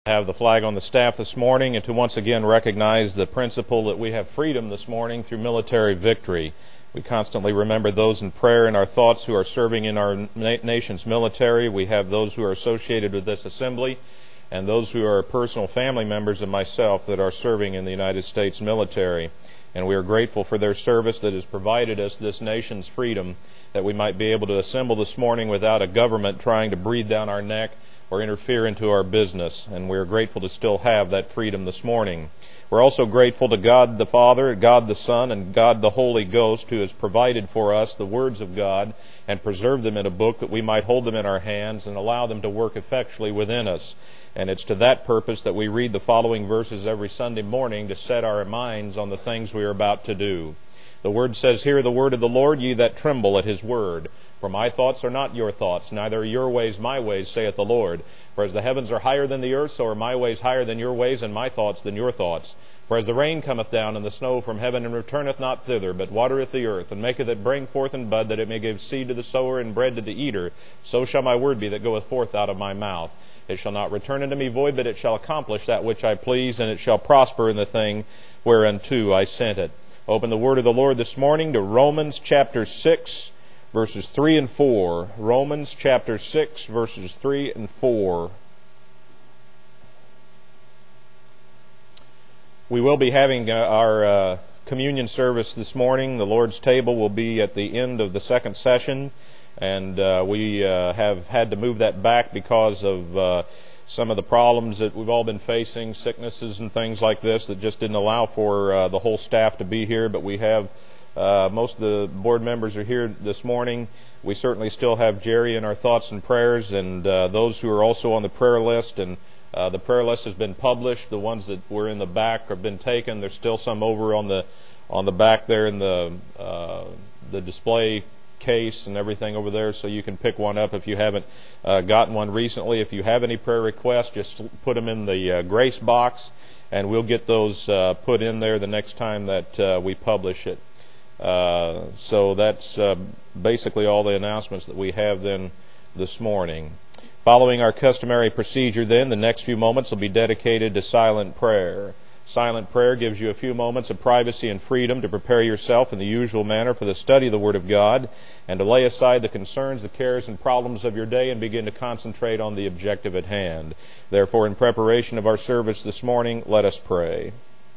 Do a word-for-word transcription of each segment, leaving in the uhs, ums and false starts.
Have the flag on the staff this morning, and to once again recognize the principle that we have freedom this morning through military victory. We constantly remember those in prayer in our thoughts who are serving in our na- nation's military. We have those who are associated with this assembly and those who are personal family members of myself that are serving in the United States military. And we are grateful for their service that has provided us this nation's freedom, that we might be able to assemble this morning without a government trying to breathe down our neck or interfere into our business. And we are grateful to still have that freedom this morning. We're also grateful to God the Father, God the Son, and God the Holy Ghost, who has provided for us the words of God and preserved them in a book that we might hold them in our hands and allow them to work effectually within us. And it's to that purpose that we read the following verses every Sunday morning to set our minds on the things we are about to do. The Word says, "Hear the word of the Lord, ye that tremble at His word. For my thoughts are not your thoughts, neither are your ways my ways, saith the Lord. For as the heavens are higher than the earth, so are my ways higher than your ways, and my thoughts than your thoughts. For as the rain cometh down and the snow from heaven, and returneth not thither, but watereth the earth, and maketh it bring forth and bud, that it may give seed to the sower and bread to the eater, so shall my word be that goeth forth out of my mouth. It shall not return unto me void, but it shall accomplish that which I please, and it shall prosper in the thing whereunto I sent it." Open the word of the Lord this morning to Romans chapter six, verses three and four. Romans chapter six, verses three and four. We will be having uh, our uh, communion service this morning. The Lord's table will be at the end of the second session, and uh, we uh, have had to move that back because of uh, some of the problems that we've all been facing, sicknesses and things like this, that just didn't allow for uh, the whole staff to be here. But we have uh, most of the board members are here this morning. We certainly still have Jerry in our thoughts and prayers, and uh, those who are also on the prayer list. And uh, the prayer list has been published. The ones that were in the back have been taken. There's still some over on the on the back there in the uh, the display case and everything over there, so you can pick one up if you haven't uh, gotten one recently. If you have any prayer requests, just put them in the uh, grace box, and we'll get those uh, put in there the next time that uh, we publish it. Uh, so that's uh, basically all the announcements that we have then this morning. Following our customary procedure then, the next few moments will be dedicated to silent prayer. Silent prayer gives you a few moments of privacy and freedom to prepare yourself in the usual manner for the study of the Word of God, and to lay aside the concerns, the cares, and problems of your day and begin to concentrate on the objective at hand. Therefore, in preparation of our service this morning, let us pray.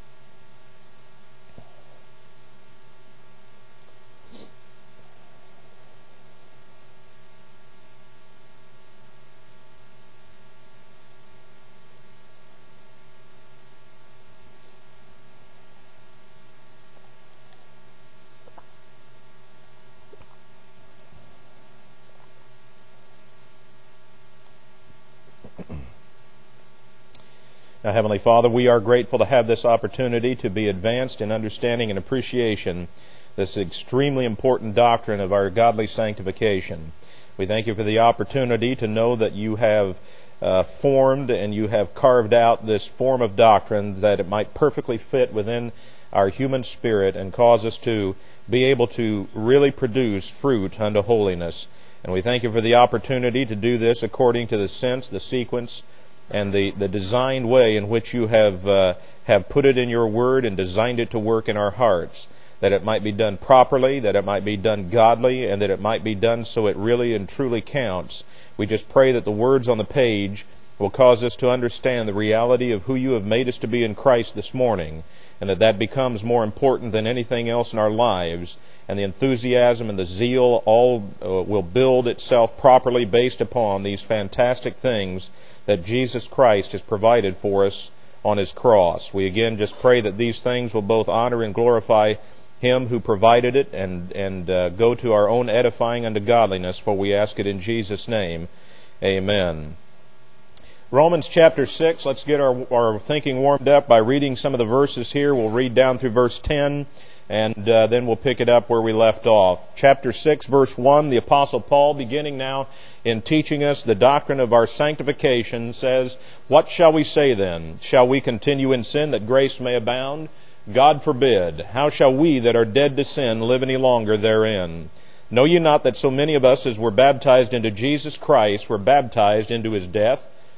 Now, Heavenly Father, we are grateful to have this opportunity to be advanced in understanding and appreciation this extremely important doctrine of our godly sanctification. We thank you for the opportunity to know that you have uh, formed and you have carved out this form of doctrine that it might perfectly fit within our human spirit and cause us to be able to really produce fruit unto holiness. And we thank you for the opportunity to do this according to the sense, the sequence, and the, the designed way in which you have uh, have put it in your word and designed it to work in our hearts, that it might be done properly, that it might be done godly, and that it might be done so it really and truly counts. We just pray that the words on the page will cause us to understand the reality of who you have made us to be in Christ this morning, and that that becomes more important than anything else in our lives, and the enthusiasm and the zeal all uh, will build itself properly based upon these fantastic things that Jesus Christ has provided for us on His cross. We again just pray that these things will both honor and glorify Him who provided it, and, and uh, go to our own edifying unto godliness, for we ask it in Jesus' name. Amen. Romans chapter six, let's get our, our thinking warmed up by reading some of the verses here. We'll read down through verse ten, and uh, then we'll pick it up where we left off. Chapter six, verse one, the Apostle Paul, beginning now in teaching us the doctrine of our sanctification, says, "What shall we say then? Shall we continue in sin that grace may abound? God forbid. How shall we that are dead to sin live any longer therein? Know ye not that so many of us as were baptized into Jesus Christ were baptized into His death?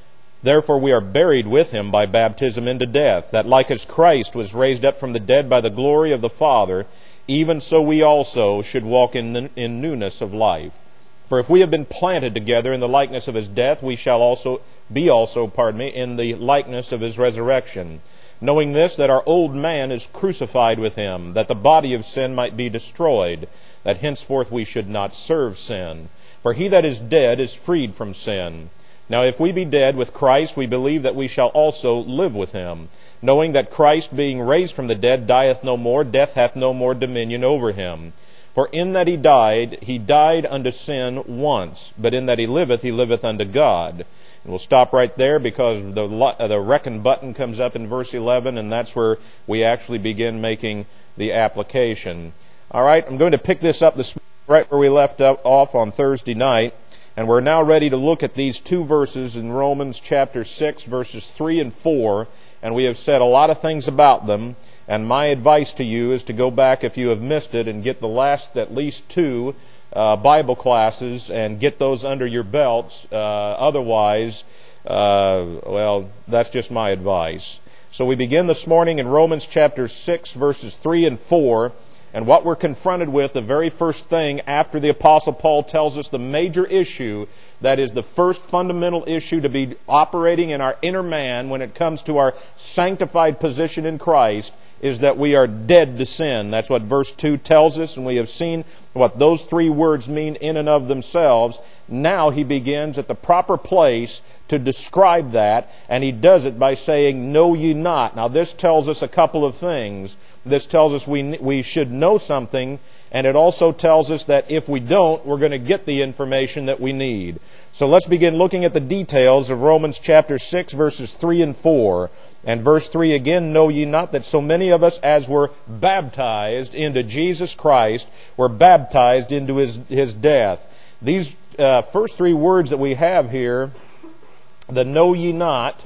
Therefore we are buried with him by baptism into death, that like as Christ was raised up from the dead by the glory of the Father, even so we also should walk in, the, in newness of life. For if we have been planted together in the likeness of his death, we shall also be also, pardon me, in the likeness of his resurrection. Knowing this, that our old man is crucified with him, that the body of sin might be destroyed, that henceforth we should not serve sin. For he that is dead is freed from sin. Now if we be dead with Christ, we believe that we shall also live with him, knowing that Christ, being raised from the dead, dieth no more, death hath no more dominion over him. For in that he died, he died unto sin once, but in that he liveth, he liveth unto God. And we'll stop right there because the, the reckon button comes up in verse eleven, and that's where we actually begin making the application. All right, I'm going to pick this up this right where we left up, off on Thursday night, and we're now ready to look at these two verses in Romans chapter six, verses three and four, and we have said a lot of things about them. And my advice to you is to go back if you have missed it and get the last at least two uh, Bible classes and get those under your belts. Uh, otherwise, uh, well, that's just my advice. So we begin this morning in Romans chapter six, verses three and four. And what we're confronted with, the very first thing after the Apostle Paul tells us the major issue, that is the first fundamental issue to be operating in our inner man when it comes to our sanctified position in Christ, is that we are dead to sin. That's what verse two tells us, and we have seen what those three words mean in and of themselves. Now he begins at the proper place to describe that, and he does it by saying, "Know ye not." Now this tells us a couple of things. This tells us we we should know something, and it also tells us that if we don't, we're going to get the information that we need. So let's begin looking at the details of Romans chapter six, verses three and four. And verse three again, "Know ye not that so many of us as were baptized into Jesus Christ were baptized into his, his death." These uh, first three words that we have here, the "know ye not,"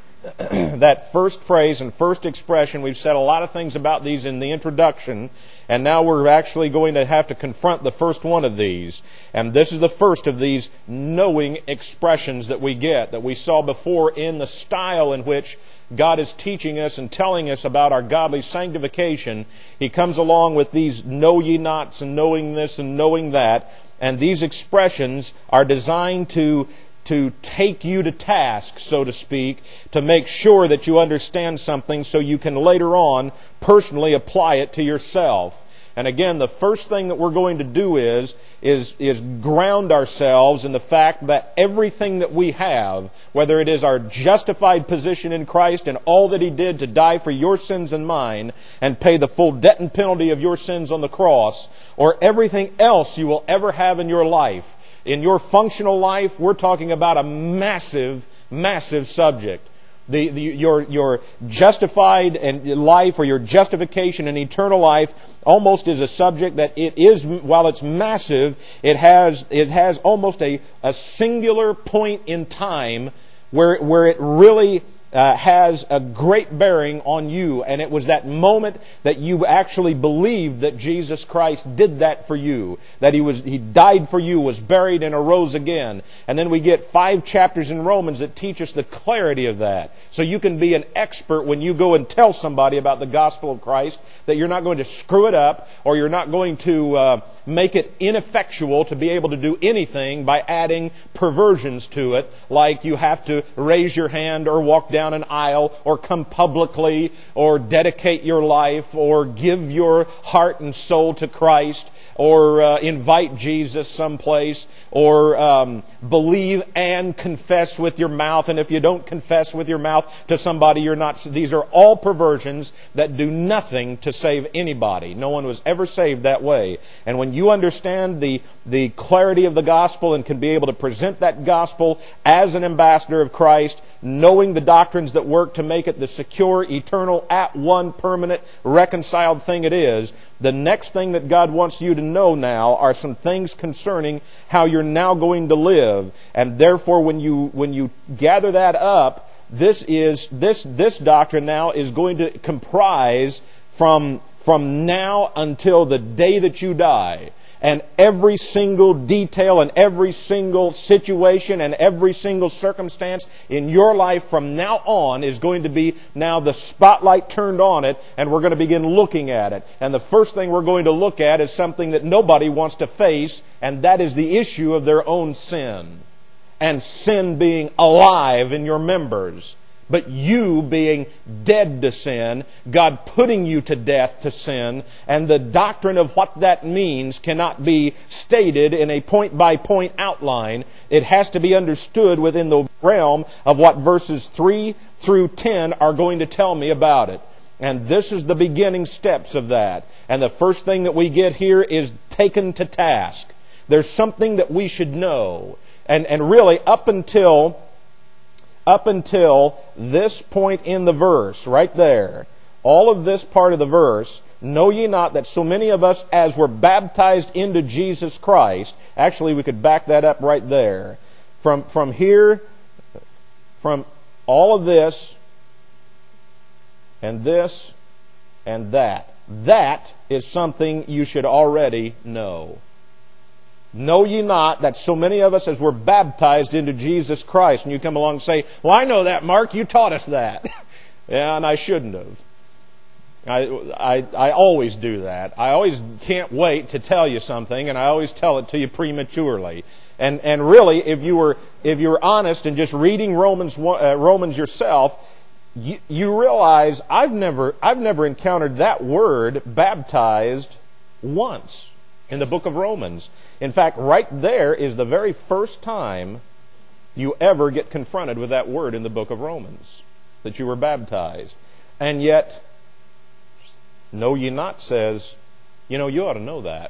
that first phrase and first expression, we've said a lot of things about these in the introduction, and now we're actually going to have to confront the first one of these. And this is the first of these knowing expressions that we get, that we saw before in the style in which God is teaching us and telling us about our godly sanctification. He comes along with these know ye nots and knowing this and knowing that, and these expressions are designed to to take you to task, so to speak, to make sure that you understand something so you can later on personally apply it to yourself. And again, the first thing that we're going to do is, is, is ground ourselves in the fact that everything that we have, whether it is our justified position in Christ and all that He did to die for your sins and mine and pay the full debt and penalty of your sins on the cross, or everything else you will ever have in your life, in your functional life, we're talking about a massive, massive subject. The, the, your, your justified and life, or your justification and eternal life, almost is a subject that it is, while it's massive, it has it has almost a, a singular point in time where where it really Uh, has a great bearing on you, and it was that moment that you actually believed that Jesus Christ did that for you, that He was He died for you, was buried, and arose again. And then we get five chapters in Romans that teach us the clarity of that. So you can be an expert when you go and tell somebody about the gospel of Christ, that you're not going to screw it up, or you're not going to uh, make it ineffectual to be able to do anything by adding perversions to it, like you have to raise your hand or walk down an aisle or come publicly or dedicate your life or give your heart and soul to Christ or uh, invite Jesus someplace or um, believe and confess with your mouth. And if you don't confess with your mouth to somebody, you're not. These are all perversions that do nothing to save anybody. No one was ever saved that way. And when you understand the the clarity of the gospel and can be able to present that gospel as an ambassador of Christ, knowing the doctrines that work to make it the secure, eternal, at one, permanent, reconciled thing it is, the next thing that God wants you to know now are some things concerning how you're now going to live. And therefore, when you when you gather that up, this is this this doctrine now is going to comprise from from now until the day that you die. and every single detail and every single situation and every single circumstance in your life from now on is going to be now the spotlight turned on it, and we're going to begin looking at it. And the first thing we're going to look at is something that nobody wants to face, and that is the issue of their own sin. And sin being alive in your members, but you being dead to sin, God putting you to death to sin, and the doctrine of what that means cannot be stated in a point-by-point outline. It has to be understood within the realm of what verses three through ten are going to tell me about it. And this is the beginning steps of that. And the first thing that we get here is taken to task. There's something that we should know. And, and really, up until... Up until this point in the verse, right there, all of this part of the verse, know ye not that so many of us as were baptized into Jesus Christ, actually we could back that up right there. From, from here, from all of this, and this, and that. That is something you should already know. Know ye not that so many of us as were baptized into Jesus Christ? And you come along and say, well, I know that, Mark. You taught us that. Yeah, and I shouldn't have. I, I, I always do that. I always can't wait to tell you something, and I always tell it to you prematurely. And and really, if you were if you were honest and just reading Romans uh, Romans yourself, you, you realize I've never I've never encountered that word baptized once in the book of Romans. In fact, right there is the very first time you ever get confronted with that word in the book of Romans, that you were baptized. And yet, know ye not says, you know, you ought to know that.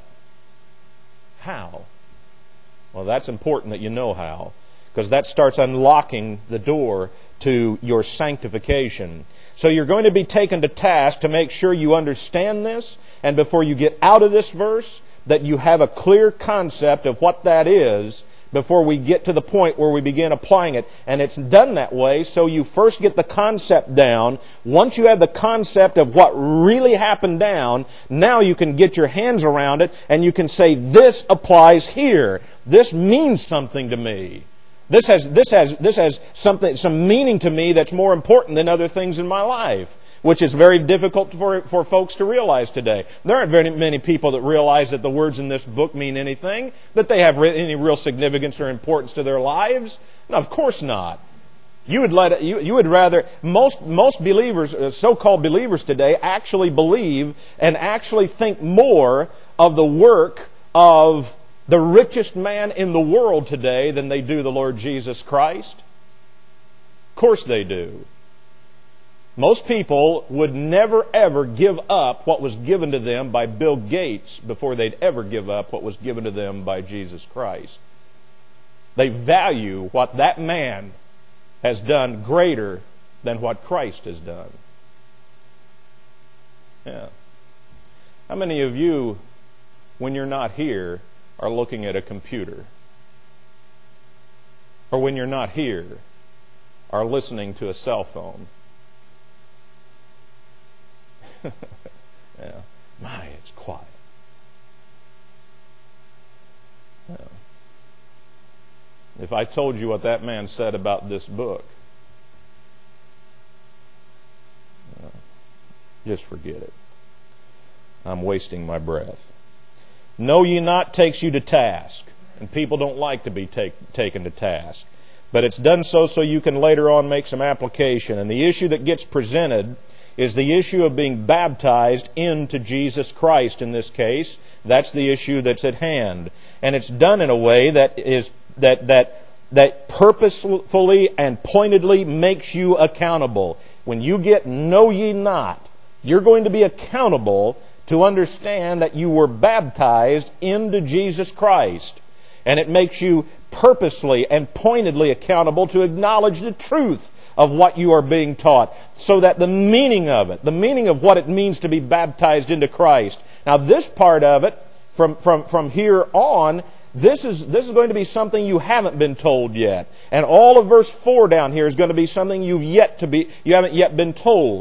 How? Well, that's important that you know how, because that starts unlocking the door to your sanctification. So you're going to be taken to task to make sure you understand this, and before you get out of this verse, that you have a clear concept of what that is before we get to the point where we begin applying it. And it's done that way, so you first get the concept down. Once you have the concept of what really happened down, now you can get your hands around it and you can say, this applies here. This means something to me. This has, this has, this has something, some meaning to me that's more important than other things in my life, which is very difficult for, for folks to realize today. There aren't very many people that realize that the words in this book mean anything, that they have any real significance or importance to their lives. No, of course not. You would let it, you, you would rather most most believers, uh, so-called believers today, actually believe and actually think more of the work of the richest man in the world today than they do the Lord Jesus Christ. Of course they do. Most people would never ever give up what was given to them by Bill Gates before they'd ever give up what was given to them by Jesus Christ. They value what that man has done greater than what Christ has done. Yeah. How many of you, when you're not here, are looking at a computer? Or when you're not here, are listening to a cell phone? Yeah. My, it's quiet. Yeah. If I told you what that man said about this book, uh, just forget it. I'm wasting my breath. Know ye not takes you to task. And people don't like to be take, taken to task. But it's done so so you can later on make some application. And the issue that gets presented is the issue of being baptized into Jesus Christ in this case. That's the issue that's at hand. And it's done in a way that is that that that purposefully and pointedly makes you accountable. When you get know ye not, you're going to be accountable to understand that you were baptized into Jesus Christ. And it makes you purposely and pointedly accountable to acknowledge the truth of what you are being taught, so that the meaning of it, the meaning of what it means to be baptized into Christ. Now this part of it, from, from, from here on, this is, this is going to be something you haven't been told yet. And all of verse four down here is going to be something you've yet to be, you haven't yet been told.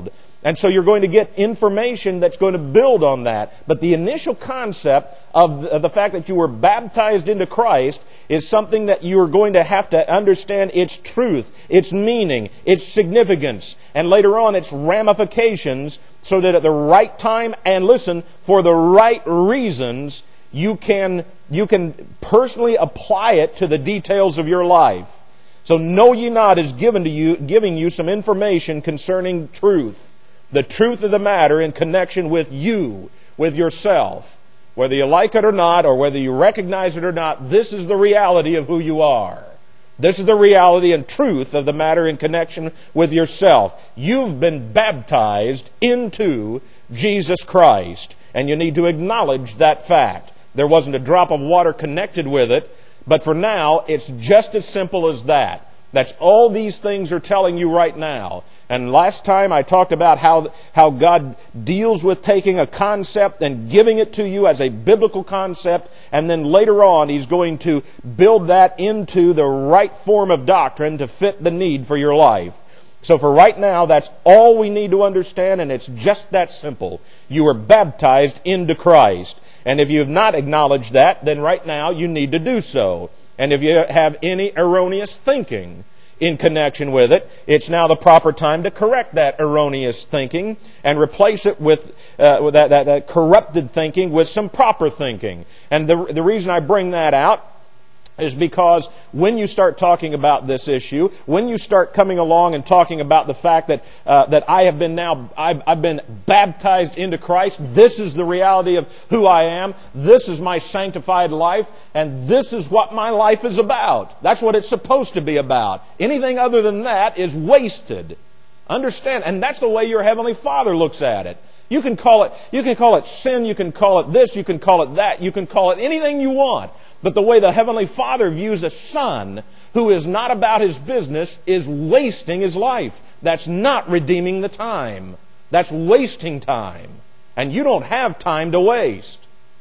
And so you're going to get information that's going to build on that. But the initial concept of the, of the fact that you were baptized into Christ is something that you are going to have to understand its truth, its meaning, its significance, and later on its ramifications, so that at the right time, and listen, for the right reasons, you can, you can personally apply it to the details of your life. So know ye not is given to you, giving you some information concerning truth. The truth of the matter in connection with you, with yourself. Whether you like it or not, or whether you recognize it or not, this is the reality of who you are. This is the reality and truth of the matter in connection with yourself. You've been baptized into Jesus Christ, and you need to acknowledge that fact. There wasn't a drop of water connected with it, but for now, it's just as simple as that. That's all these things are telling you right now. And last time I talked about how, how God deals with taking a concept and giving it to you as a biblical concept, and then later on He's going to build that into the right form of doctrine to fit the need for your life. So for right now, that's all we need to understand, and it's just that simple. You were baptized into Christ. And if you have not acknowledged that, then right now you need to do so. And if you have any erroneous thinking in connection with it, it's now the proper time to correct that erroneous thinking and replace it with, uh, with that, that, that corrupted thinking with some proper thinking. And the, the reason I bring that out is because when you start talking about this issue, when you start coming along and talking about the fact that uh, that I have been now, I've, I've been baptized into Christ, this is the reality of who I am, this is my sanctified life, and this is what my life is about. That's what it's supposed to be about. Anything other than that is wasted. Understand? And that's the way your Heavenly Father looks at it. You can call it, you can call it sin, you can call it this, you can call it that, you can call it anything you want. But the way the Heavenly Father views a son who is not about his business is wasting his life. That's not redeeming the time. That's wasting time. And you don't have time to waste.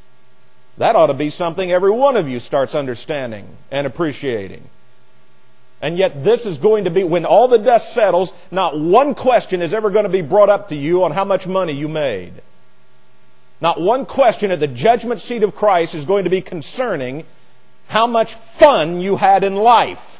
That ought to be something every one of you starts understanding and appreciating. And yet this is going to be, when all the dust settles, not one question is ever going to be brought up to you on how much money you made. Not one question at the judgment seat of Christ is going to be concerning how much fun you had in life.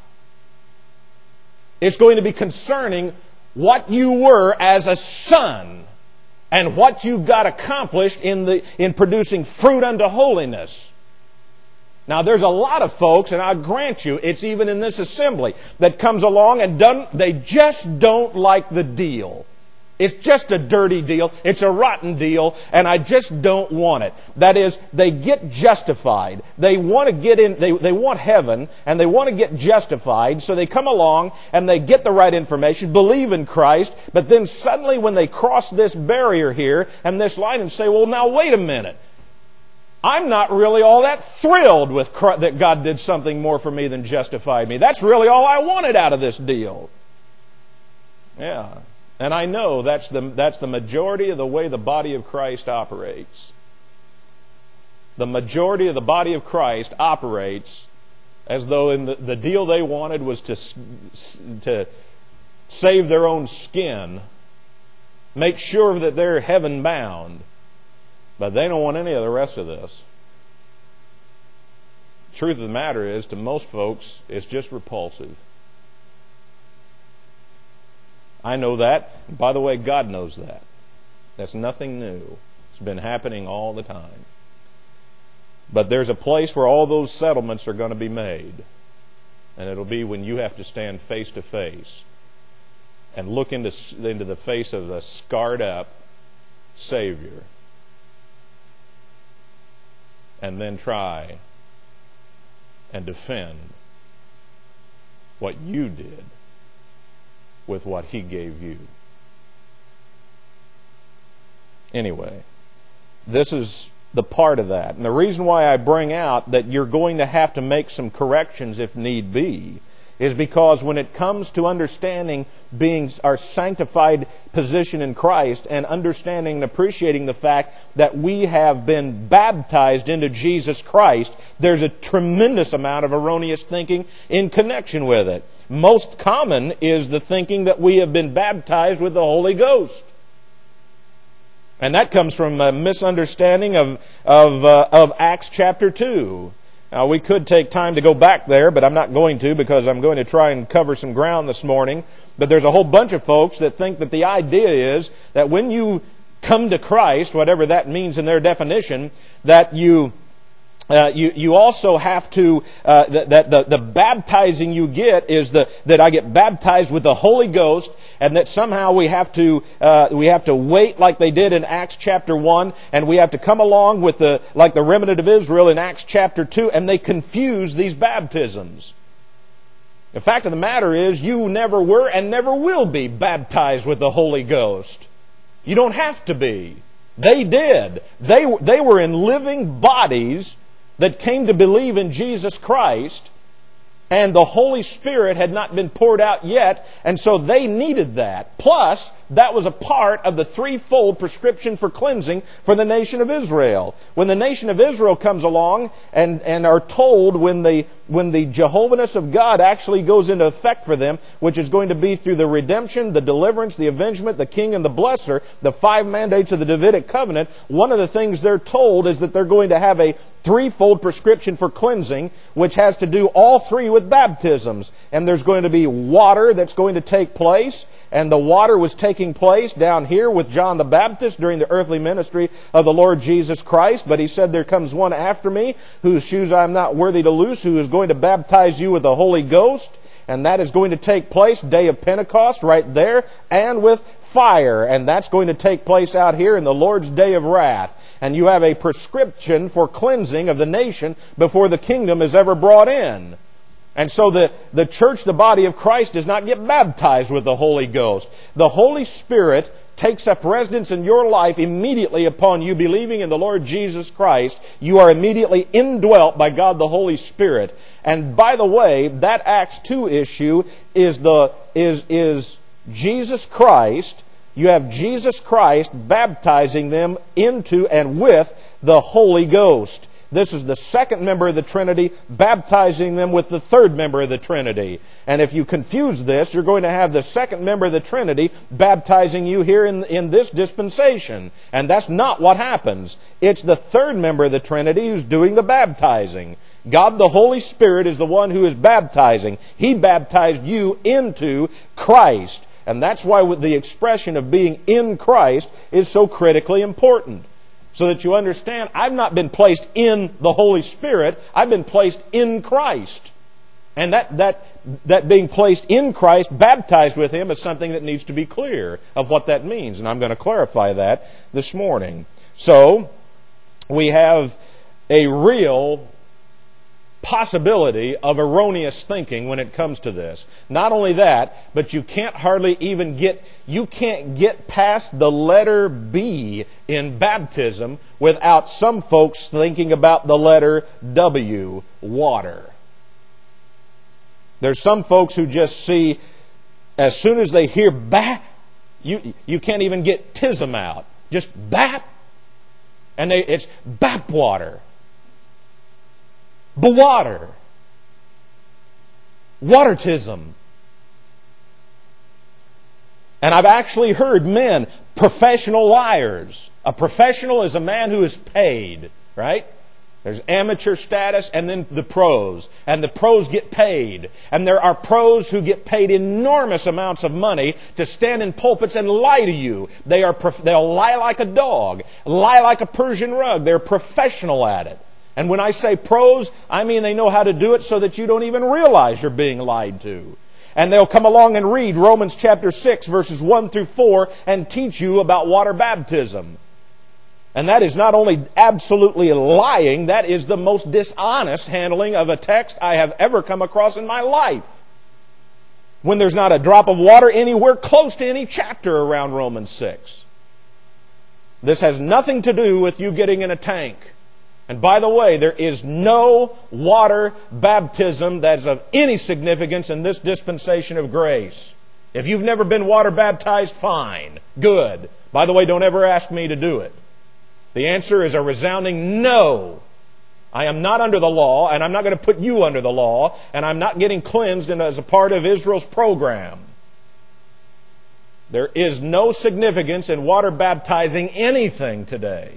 It's going to be concerning what you were as a son and what you got accomplished in the in producing fruit unto holiness. Now, there's a lot of folks, and I'll grant you, it's even in this assembly, that comes along and doesn't, they just don't like the deal. It's just a dirty deal. It's a rotten deal, and I just don't want it. That is, they get justified. They want to get in, they, they want heaven, and they want to get justified, so they come along and they get the right information, believe in Christ, but then suddenly when they cross this barrier here and this line and say, well, now wait a minute. I'm not really all that thrilled with Christ, that God did something more for me than justified me. That's really all I wanted out of this deal. Yeah. And I know that's the, that's the majority of the way the body of Christ operates. The majority of the body of Christ operates as though in the, the deal they wanted was to, to save their own skin, make sure that they're heaven bound. But they don't want any of the rest of this. The truth of the matter is, to most folks, it's just repulsive. I know that. And by the way, God knows that. That's nothing new. It's been happening all the time. But there's a place where all those settlements are going to be made. And it'll be when you have to stand face to face and look into, into the face of a scarred up Savior. And then try and defend what you did with what He gave you. Anyway, this is the part of that. And the reason why I bring out that you're going to have to make some corrections if need be is because when it comes to understanding being our sanctified position in Christ and understanding and appreciating the fact that we have been baptized into Jesus Christ, there's a tremendous amount of erroneous thinking in connection with it. Most common is the thinking that we have been baptized with the Holy Ghost. And that comes from a misunderstanding of, of, uh, of Acts chapter two. Now, we could take time to go back there, but I'm not going to because I'm going to try and cover some ground this morning. But there's a whole bunch of folks that think that the idea is that when you come to Christ, whatever that means in their definition, that you... Uh, you, you also have to, uh, that, that the, the baptizing you get is the, that I get baptized with the Holy Ghost, and that somehow we have to, uh, we have to wait like they did in Acts chapter one, and we have to come along with the, like the remnant of Israel in Acts chapter two, and they confuse these baptisms. The fact of the matter is, you never were and never will be baptized with the Holy Ghost. You don't have to be. They did. They, they were in living bodies that came to believe in Jesus Christ, and the Holy Spirit had not been poured out yet, and so they needed that. Plus, that was a part of the threefold prescription for cleansing for the nation of Israel. When the nation of Israel comes along and, and are told when the, when the Jehovahness of God actually goes into effect for them, which is going to be through the redemption, the deliverance, the avengement, the king and the blesser, the five mandates of the Davidic covenant, one of the things they're told is that they're going to have a threefold prescription for cleansing, which has to do all three with baptisms. And there's going to be water that's going to take place, and the water was taking place down here with John the Baptist during the earthly ministry of the Lord Jesus Christ. But he said, there comes one after me, whose shoes I am not worthy to loose, who is going to baptize you with the Holy Ghost. And that is going to take place, day of Pentecost, right there, and with fire. And that's going to take place out here in the Lord's day of wrath. And you have a prescription for cleansing of the nation before the kingdom is ever brought in. And so the, the church, the body of Christ, does not get baptized with the Holy Ghost. The Holy Spirit takes up residence in your life immediately upon you believing in the Lord Jesus Christ. You are immediately indwelt by God the Holy Spirit. And by the way, that Acts two issue is the is is Jesus Christ. You have Jesus Christ baptizing them into and with the Holy Ghost. This is the second member of the Trinity baptizing them with the third member of the Trinity. And if you confuse this, you're going to have the second member of the Trinity baptizing you here in, in this dispensation. And that's not what happens. It's the third member of the Trinity who's doing the baptizing. God the Holy Spirit is the one who is baptizing. He baptized you into Christ. And that's why the expression of being in Christ is so critically important. So that you understand, I've not been placed in the Holy Spirit, I've been placed in Christ. And that, that, that being placed in Christ, baptized with Him, is something that needs to be clear of what that means. And I'm going to clarify that this morning. So, we have a real possibility of erroneous thinking when it comes to this. Not only that, but you can't hardly even get, you can't get past the letter B in baptism without some folks thinking about the letter W, water. There's some folks who just see, as soon as they hear bap, you, you can't even get tism out. Just bap, and they, it's bap water. Bewater. Watertism. And I've actually heard men, professional liars. A professional is a man who is paid, right? There's amateur status and then the pros. And the pros get paid. And there are pros who get paid enormous amounts of money to stand in pulpits and lie to you. They are, they'll lie like a dog, lie like a Persian rug. They're professional at it. And when I say pros, I mean they know how to do it so that you don't even realize you're being lied to. And they'll come along and read Romans chapter six, verses one through four, and teach you about water baptism. And that is not only absolutely lying, that is the most dishonest handling of a text I have ever come across in my life. When there's not a drop of water anywhere close to any chapter around Romans six. This has nothing to do with you getting in a tank. And by the way, there is no water baptism that's of any significance in this dispensation of grace. If you've never been water baptized, fine. Good. By the way, don't ever ask me to do it. The answer is a resounding no. I am not under the law, and I'm not going to put you under the law, and I'm not getting cleansed as a part of Israel's program. There is no significance in water baptizing anything today.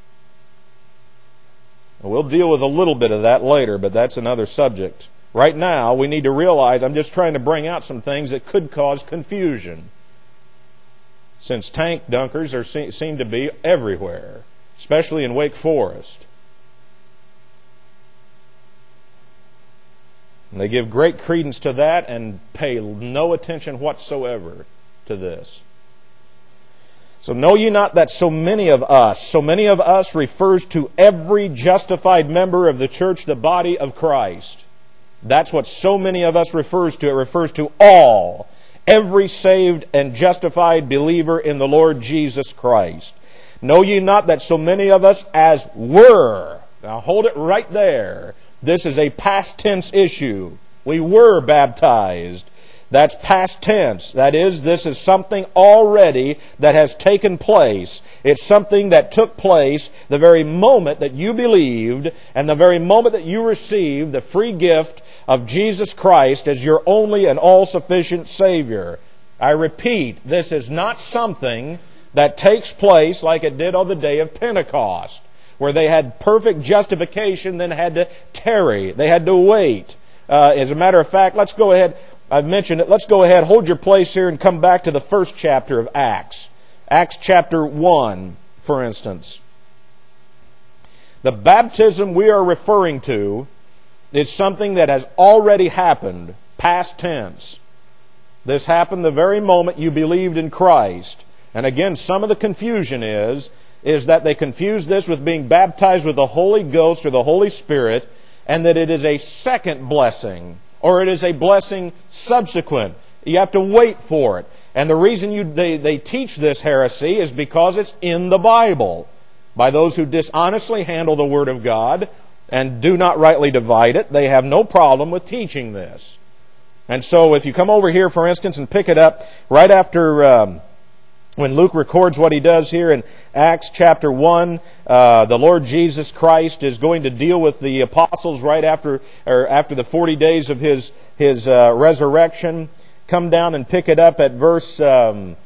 We'll deal with a little bit of that later, but that's another subject. Right now, we need to realize, I'm just trying to bring out some things that could cause confusion, since tank dunkers are, seem to be everywhere, especially in Wake Forest. And they give great credence to that and pay no attention whatsoever to this. So know ye not that so many of us, so many of us refers to every justified member of the church, the body of Christ. That's what so many of us refers to. It refers to all, every saved and justified believer in the Lord Jesus Christ. Know ye not that so many of us as were, now hold it right there. This is a past tense issue. We were baptized. That's past tense. That is, this is something already that has taken place. It's something that took place the very moment that you believed and the very moment that you received the free gift of Jesus Christ as your only and all-sufficient Savior. I repeat, this is not something that takes place like it did on the day of Pentecost, where they had perfect justification, then had to tarry. They had to wait. Uh, as a matter of fact, let's go ahead. I've mentioned it. Let's go ahead, hold your place here, and come back to the first chapter of Acts. Acts chapter one, for instance. The baptism we are referring to is something that has already happened, past tense. This happened the very moment you believed in Christ. And again, some of the confusion is, is that they confuse this with being baptized with the Holy Ghost or the Holy Spirit, and that it is a second blessing, or it is a blessing subsequent. You have to wait for it. And the reason you, they, they teach this heresy is because it's in the Bible. By those who dishonestly handle the Word of God and do not rightly divide it, they have no problem with teaching this. And so if you come over here, for instance, and pick it up right after um, when Luke records what he does here in Acts chapter one, uh, the Lord Jesus Christ is going to deal with the apostles right after or after the forty days of his his uh, resurrection. Come down and pick it up at verse um,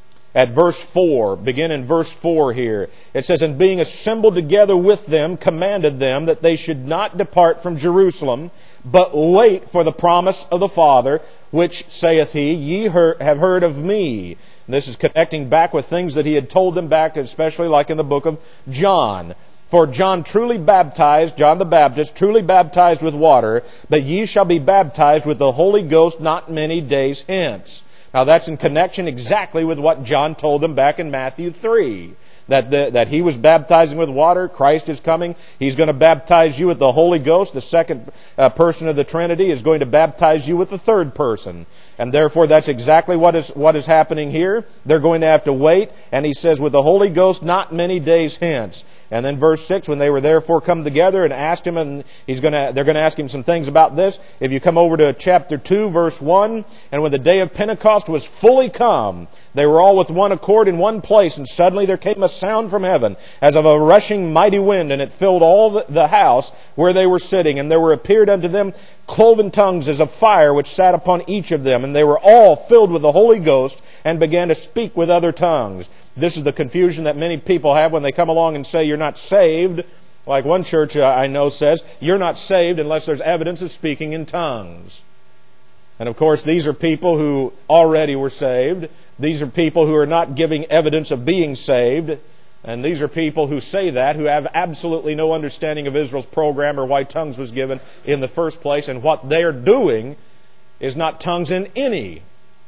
at verse four. Begin in verse four here. It says, "And being assembled together with them, commanded them that they should not depart from Jerusalem, but wait for the promise of the Father, which saith he, Ye heard, have heard of me." And this is connecting back with things that he had told them back, especially like in the book of John. "For John truly baptized, John the Baptist, truly baptized with water, but ye shall be baptized with the Holy Ghost not many days hence." Now that's in connection exactly with what John told them back in Matthew three. That, the, that he was baptizing with water. Christ is coming. He's going to baptize you with the Holy Ghost. The second uh, person of the Trinity is going to baptize you with the third person. And therefore, that's exactly what is what is happening here. They're going to have to wait. And he says, with the Holy Ghost not many days hence. And then verse six, when they were therefore come together and asked him, and he's going to, they're going to ask him some things about this. If you come over to chapter two, verse one, "And when the day of Pentecost was fully come, they were all with one accord in one place, and suddenly there came a sound from heaven, as of a rushing mighty wind, and it filled all the house where they were sitting. And there were appeared unto them cloven tongues as of fire, which sat upon each of them. And they were all filled with the Holy Ghost, and began to speak with other tongues." This is the confusion that many people have when they come along and say you're not saved. Like one church I know says, you're not saved unless there's evidence of speaking in tongues. And of course, these are people who already were saved. These are people who are not giving evidence of being saved. And these are people who say that, who have absolutely no understanding of Israel's program or why tongues was given in the first place. And what they're doing is not tongues in any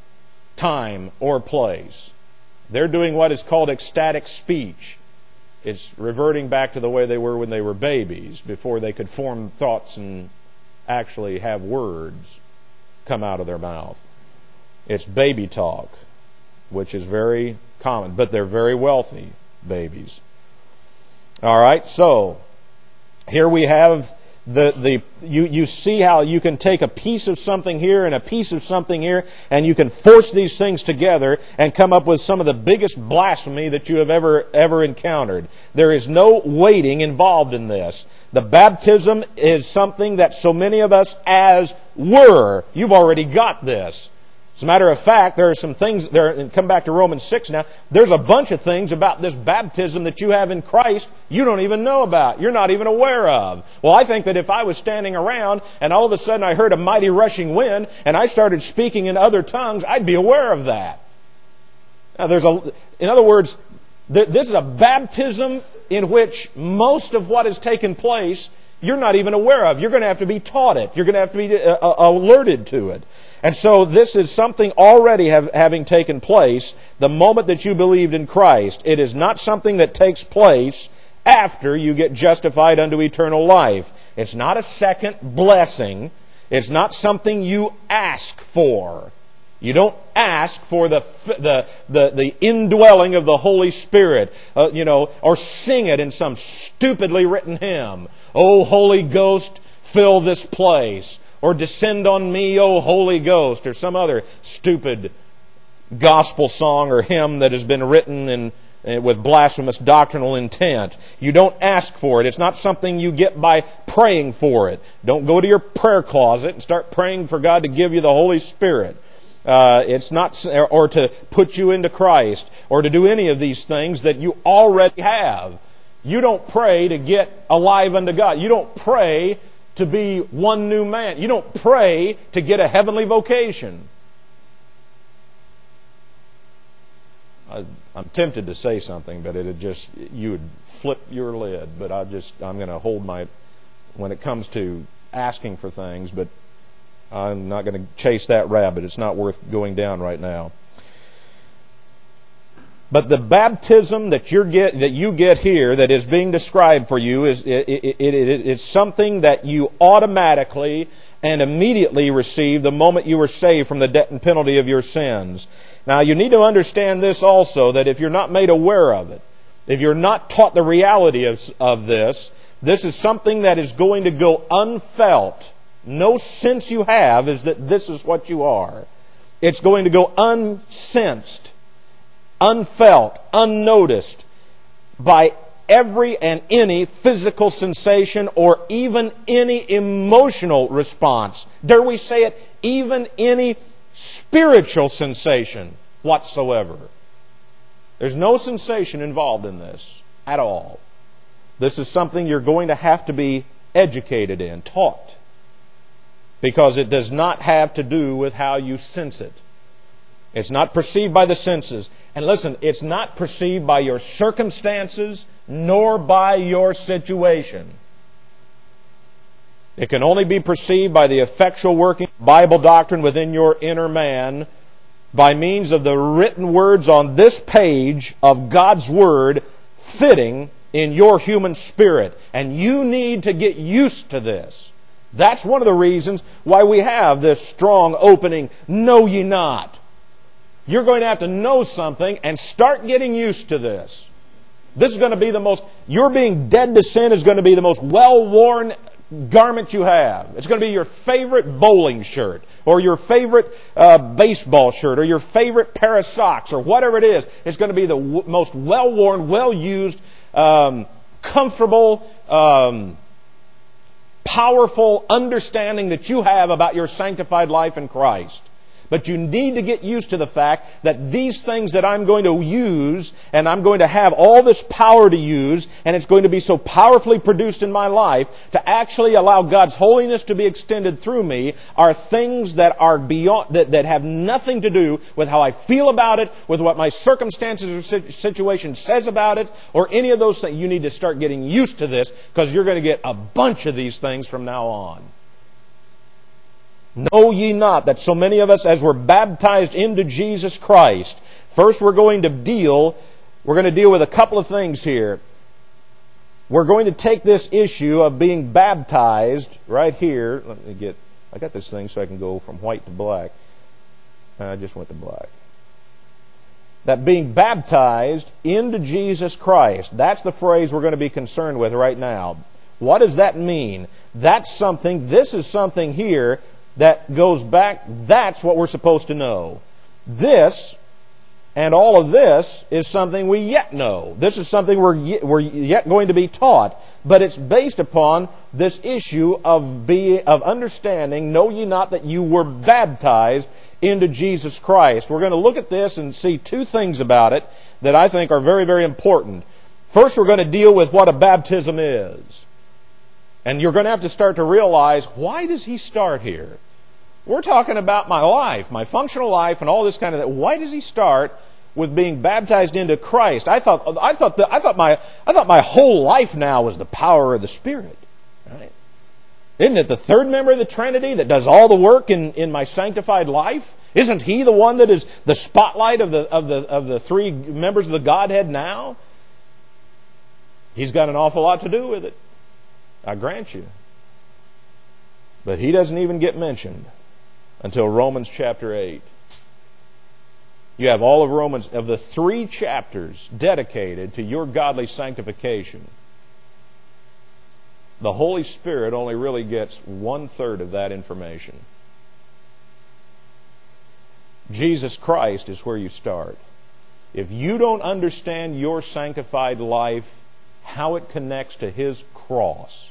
time or place. They're doing what is called ecstatic speech. It's reverting back to the way they were when they were babies, before they could form thoughts and actually have words come out of their mouth. It's baby talk, which is very common, but they're very wealthy babies. All right, so here we have the the you you see how you can take a piece of something here and a piece of something here, and you can force these things together and come up with some of the biggest blasphemy that you have ever ever encountered. There is no waiting involved in this. The baptism is something that so many of us as were. You've already got this. As a matter of fact, there are some things there, and come back to Romans six now, there's a bunch of things about this baptism that you have in Christ you don't even know about. You're not even aware of. Well, I think that if I was standing around and all of a sudden I heard a mighty rushing wind and I started speaking in other tongues, I'd be aware of that. Now, there's a, in other words, this is a baptism in which most of what has taken place you're not even aware of. You're going to have to be taught it. You're going to have to be uh, alerted to it. And so this is something already have, having taken place the moment that you believed in Christ. It is not something that takes place after you get justified unto eternal life. It's not a second blessing. It's not something you ask for. You don't ask for the the the, the indwelling of the Holy Spirit, uh, you know, or sing it in some stupidly written hymn. "O Holy Ghost, fill this place," or "Descend on me, O Holy Ghost," or some other stupid gospel song or hymn that has been written in, in with blasphemous doctrinal intent. You don't ask for it. It's not something you get by praying for it. Don't go to your prayer closet and start praying for God to give you the Holy Spirit. Uh, it's not, or to put you into Christ, or to do any of these things that you already have. You don't pray to get alive unto God. You don't pray to be one new man. You don't pray to get a heavenly vocation. I, I'm tempted to say something, but it'd just, you would flip your lid. But I just, I'm going to hold my, when it comes to asking for things, but I'm not going to chase that rabbit. It's not worth going down right now. But the baptism that you get that you get here, that is being described for you, is it, it, it, it, it's something that you automatically and immediately receive the moment you were saved from the debt and penalty of your sins. Now, you need to understand this also, that if you're not made aware of it, if you're not taught the reality of, of this, this is something that is going to go unfelt. No sense you have is that this is what you are. It's going to go unsensed, unfelt, unnoticed by every and any physical sensation or even any emotional response. Dare we say it? Even any spiritual sensation whatsoever. There's no sensation involved in this at all. This is something you're going to have to be educated in, taught. Because it does not have to do with how you sense it. It's not perceived by the senses. And listen, it's not perceived by your circumstances nor by your situation. It can only be perceived by the effectual working of Bible doctrine within your inner man by means of the written words on this page of God's Word fitting in your human spirit. And you need to get used to this. That's one of the reasons why we have this strong opening, "Know ye not." You're going to have to know something and start getting used to this. This is going to be the most, your being dead to sin is going to be the most well-worn garment you have. It's going to be your favorite bowling shirt, or your favorite uh, baseball shirt, or your favorite pair of socks, or whatever it is. It's going to be the w- most well-worn, well-used, um, comfortable, um, powerful understanding that you have about your sanctified life in Christ. But you need to get used to the fact that these things that I'm going to use, and I'm going to have all this power to use, and it's going to be so powerfully produced in my life, to actually allow God's holiness to be extended through me, are things that are beyond, that, that have nothing to do with how I feel about it, with what my circumstances or situation says about it, or any of those things. You need to start getting used to this, because you're going to get a bunch of these things from now on. Know ye not that so many of us, as we're baptized into Jesus Christ, first we're going to deal, we're going to deal with a couple of things here. We're going to take this issue of being baptized right here. Let me get, I got this thing so I can go from white to black. I just went to black. That being baptized into Jesus Christ, that's the phrase we're going to be concerned with right now. What does that mean? That's something, this is something here that goes back, that's what we're supposed to know. This And all of this is something we yet know. This is something we're yet, we're yet going to be taught. But it's based upon this issue of be, of understanding, know ye not that you were baptized into Jesus Christ. We're going to look at this and see two things about it that I think are very, very important. First, we're going to deal with what a baptism is. And you're going to have to start to realize, why does he start here? We're talking about my life, my functional life, and all this kind of thing. Why does he start with being baptized into Christ? I thought, I thought, the, I thought my, I thought my whole life now was the power of the Spirit. Right? Isn't it the third member of the Trinity that does all the work in, in my sanctified life? Isn't he the one that is the spotlight of the of the of the three members of the Godhead now? He's got an awful lot to do with it, I grant you. But he doesn't even get mentioned until Romans chapter eight. You have all of Romans, of the three chapters dedicated to your godly sanctification. The Holy Spirit only really gets one-third of that information. Jesus Christ is where you start. If you don't understand your sanctified life, how it connects to His cross,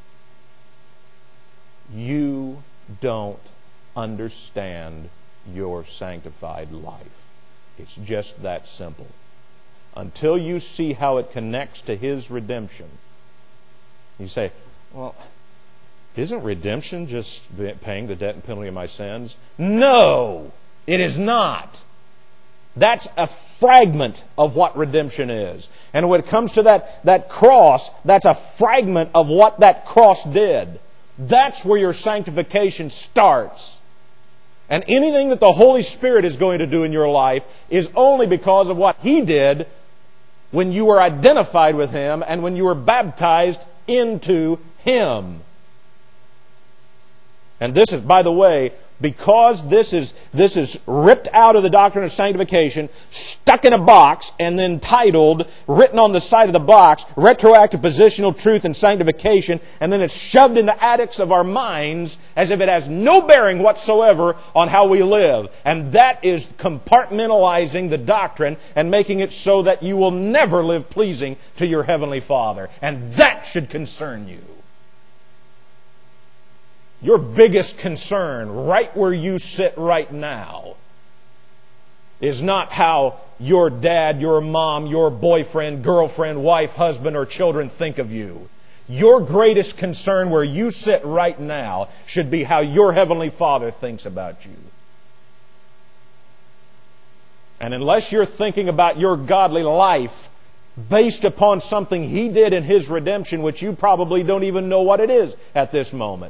you don't understand your sanctified life. It's just that simple. Until you see how it connects to His redemption. You say, well, isn't redemption just paying the debt and penalty of my sins? No, it is not. That's a fragment of what redemption is. And when it comes to that, that cross, that's a fragment of what that cross did. That's where your sanctification starts. And anything that the Holy Spirit is going to do in your life is only because of what He did when you were identified with Him and when you were baptized into Him. And this is, by the way, because this is this is ripped out of the doctrine of sanctification, stuck in a box, and then titled, written on the side of the box, Retroactive Positional Truth and Sanctification, and then it's shoved in the attics of our minds as if it has no bearing whatsoever on how we live. And that is compartmentalizing the doctrine and making it so that you will never live pleasing to your Heavenly Father. And that should concern you. Your biggest concern, right where you sit right now, is not how your dad, your mom, your boyfriend, girlfriend, wife, husband, or children think of you. Your greatest concern where you sit right now should be how your Heavenly Father thinks about you. And unless you're thinking about your godly life based upon something He did in His redemption, which you probably don't even know what it is at this moment,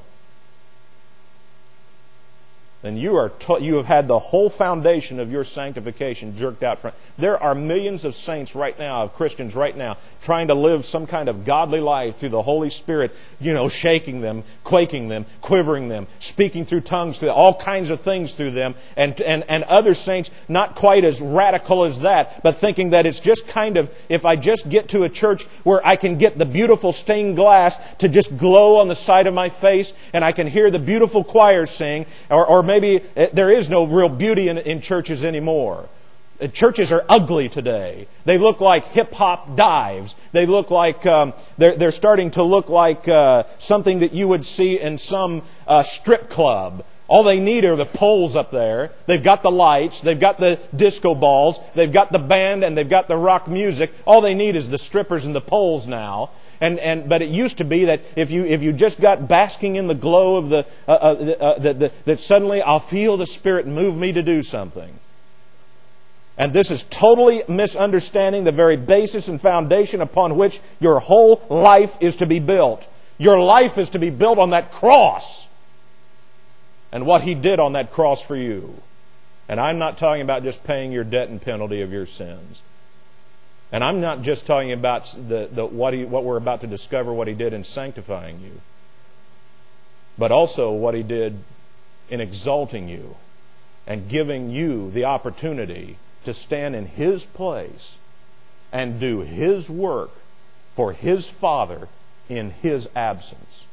then you are ta- you have had the whole foundation of your sanctification jerked out from. There are millions of saints right now, of Christians right now, trying to live some kind of godly life through the Holy Spirit, you know, shaking them, quaking them, quivering them, speaking through tongues, through all kinds of things through them, and, and, and other saints not quite as radical as that, but thinking that it's just kind of, if I just get to a church where I can get the beautiful stained glass to just glow on the side of my face, and I can hear the beautiful choir sing, or, or maybe Maybe there is no real beauty in, in churches anymore. Churches are ugly today. They look like hip-hop dives. They look like, um, they're, they're starting to look like uh, something that you would see in some uh, strip club. All they need are the poles up there. They've got the lights. They've got the disco balls. They've got the band and they've got the rock music. All they need is the strippers and the poles now. And, and but it used to be that if you if you just got basking in the glow of the, uh, uh, uh, the, the that suddenly I'll feel the Spirit move me to do something. And this is totally misunderstanding the very basis and foundation upon which your whole life is to be built. Your life is to be built on that cross and what He did on that cross for you. And I'm not talking about just paying your debt and penalty of your sins. And I'm not just talking about the, the, what, he, what we're about to discover, what He did in sanctifying you, but also what He did in exalting you and giving you the opportunity to stand in His place and do His work for His Father in His absence.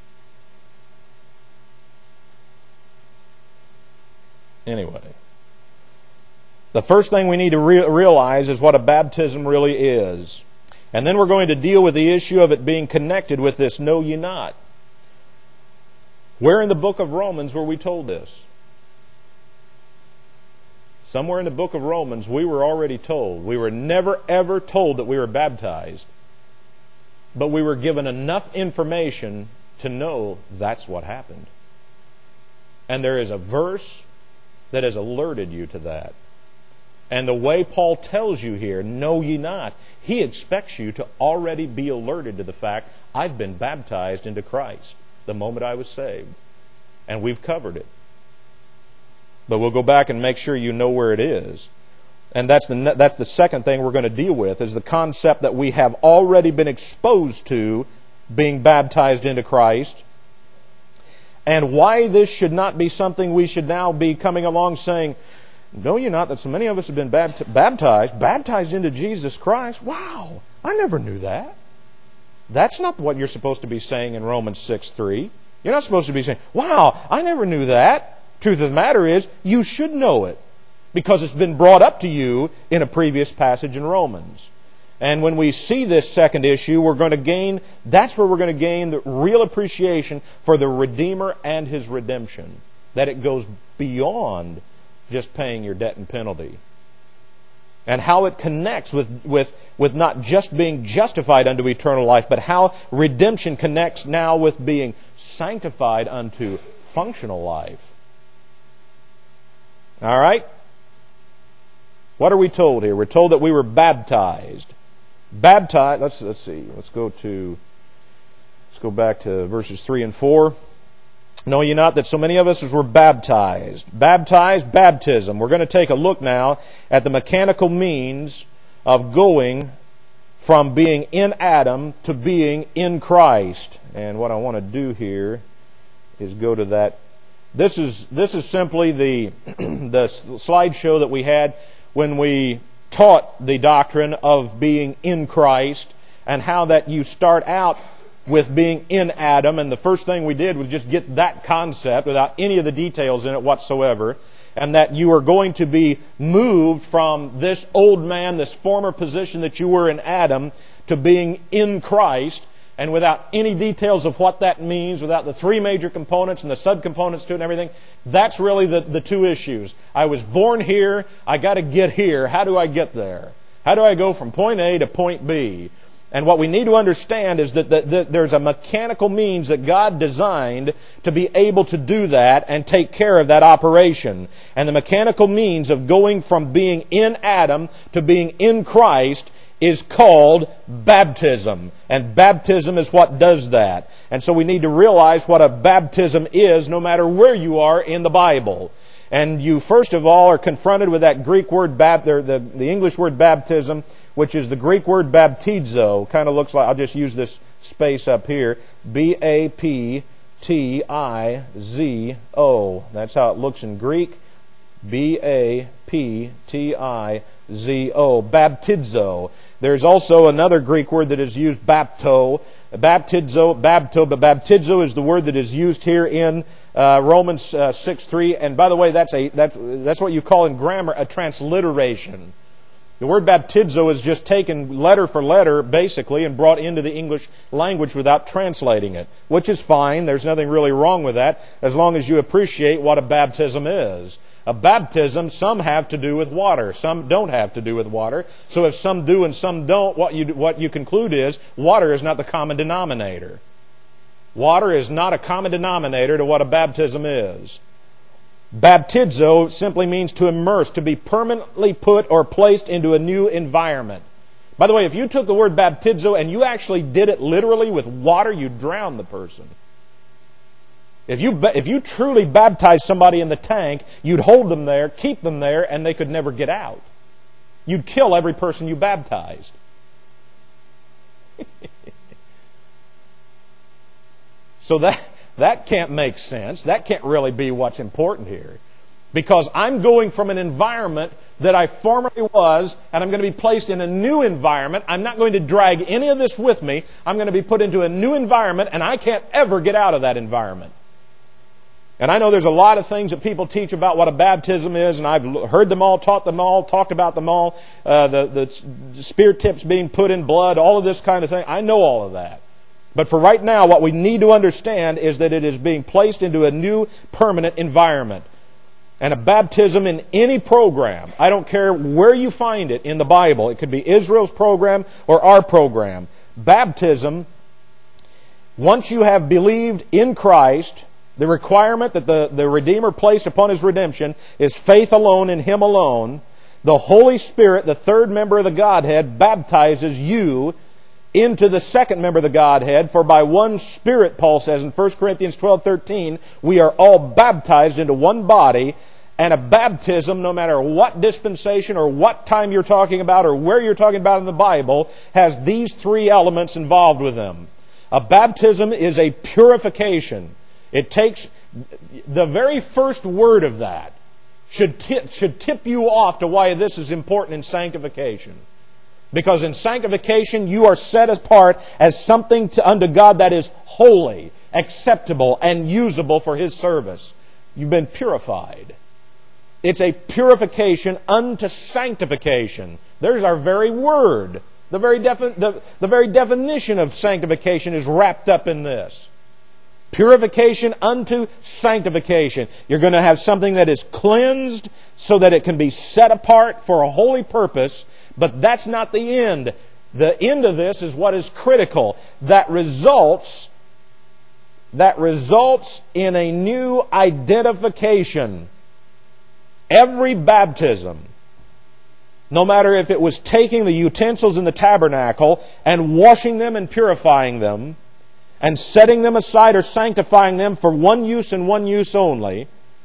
Anyway, The first thing we need to re- realize is what a baptism really is. And then we're going to deal with the issue of it being connected with this know ye not. Where in the book of Romans were we told this? Somewhere in the book of Romans we were already told. We were never ever told that we were baptized. But we were given enough information to know that's what happened. And there is a verse that has alerted you to that. And the way Paul tells you here, know ye not, he expects you to already be alerted to the fact, I've been baptized into Christ the moment I was saved. And we've covered it. But we'll go back and make sure you know where it is. And that's the, that's the second thing we're going to deal with, is the concept that we have already been exposed to being baptized into Christ. And why this should not be something we should now be coming along saying, know you not that so many of us have been baptized, baptized into Jesus Christ? Wow, I never knew that. That's not what you're supposed to be saying in Romans six three. You're not supposed to be saying, wow, I never knew that. Truth of the matter is, you should know it, because it's been brought up to you in a previous passage in Romans. And when we see this second issue, we're going to gain, that's where we're going to gain the real appreciation for the Redeemer and His redemption. That it goes beyond just paying your debt and penalty. And how it connects with, with, with not just being justified unto eternal life, but how redemption connects now with being sanctified unto functional life. All right? What are we told here? We're told that we were baptized. Baptized, let's let's see. Let's go to let's go back to verses three and four. Know ye not that so many of us were baptized? Baptized, baptism. We're going to take a look now at the mechanical means of going from being in Adam to being in Christ. And what I want to do here is go to that. This is this is simply the the slideshow that we had when we taught the doctrine of being in Christ, and how that you start out with being in Adam, and the first thing we did was just get that concept without any of the details in it whatsoever, and that you are going to be moved from this old man, this former position that you were in Adam, to being in Christ, and without any details of what that means, without the three major components and the subcomponents to it and everything. That's really the, the two issues. I was born here, I got to get here. How do I get there? How do I go from point A to point B? And what we need to understand is that, that, that there's a mechanical means that God designed to be able to do that and take care of that operation. And the mechanical means of going from being in Adam to being in Christ is called baptism. And baptism is what does that. And so we need to realize what a baptism is no matter where you are in the Bible. And you first of all are confronted with that Greek word, bap- the, the, the English word baptism, which is the Greek word baptizo. Kind of looks like, I'll just use this space up here, B A P T I Z O. That's how it looks in Greek. B A P T I Z O. Baptizo. There's also another Greek word that is used, bapto. Baptizo, bapto, but baptizo is the word that is used here in uh, Romans uh, six three. And by the way, that's a that's, that's what you call in grammar a transliteration. The word baptizo is just taken letter for letter, basically, and brought into the English language without translating it, which is fine. There's nothing really wrong with that, as long as you appreciate what a baptism is. A baptism, some have to do with water, some don't have to do with water. So if some do and some don't, what you what you conclude is water is not the common denominator. Water is not a common denominator to what a baptism is. Baptizo simply means to immerse, to be permanently put or placed into a new environment. By the way, if you took the word baptizo and you actually did it literally with water, you'd drown the person. If you if you truly baptized somebody in the tank, you'd hold them there, keep them there, and they could never get out. You'd kill every person you baptized. So that that can't make sense. That can't really be what's important here. Because I'm going from an environment that I formerly was, and I'm going to be placed in a new environment. I'm not going to drag any of this with me. I'm going to be put into a new environment, and I can't ever get out of that environment. And I know there's a lot of things that people teach about what a baptism is, and I've heard them all, taught them all, talked about them all, uh, the, the spear tips being put in blood, all of this kind of thing. I know all of that. But for right now, what we need to understand is that it is being placed into a new permanent environment. And a baptism in any program, I don't care where you find it in the Bible, it could be Israel's program or our program. Baptism, once you have believed in Christ, the requirement that the, the Redeemer placed upon His redemption is faith alone in Him alone. The Holy Spirit, the third member of the Godhead, baptizes you into the second member of the Godhead. For by one Spirit, Paul says in First Corinthians twelve thirteen, we are all baptized into one body. And a baptism, no matter what dispensation or what time you're talking about or where you're talking about in the Bible, has these three elements involved with them. A baptism is a purification. It takes the very first word of that should tip, should tip you off to why this is important in sanctification. Because in sanctification you are set apart as something to, unto God that is holy, acceptable, and usable for His service. You've been purified. It's a purification unto sanctification. There's our very word. The very, defi- the, the very definition of sanctification is wrapped up in this. Purification unto sanctification. You're going to have something that is cleansed so that it can be set apart for a holy purpose, but that's not the end. The end of this is what is critical. That results, that results in a new identification. Every baptism, no matter if it was taking the utensils in the tabernacle and washing them and purifying them, and setting them aside or sanctifying them for one use and one use only,